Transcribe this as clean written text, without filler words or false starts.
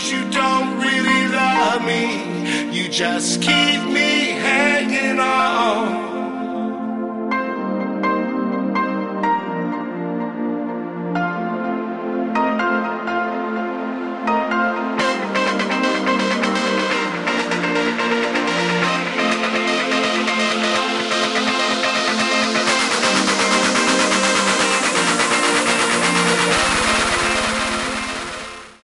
you don't really love me. You just keep me hanging on.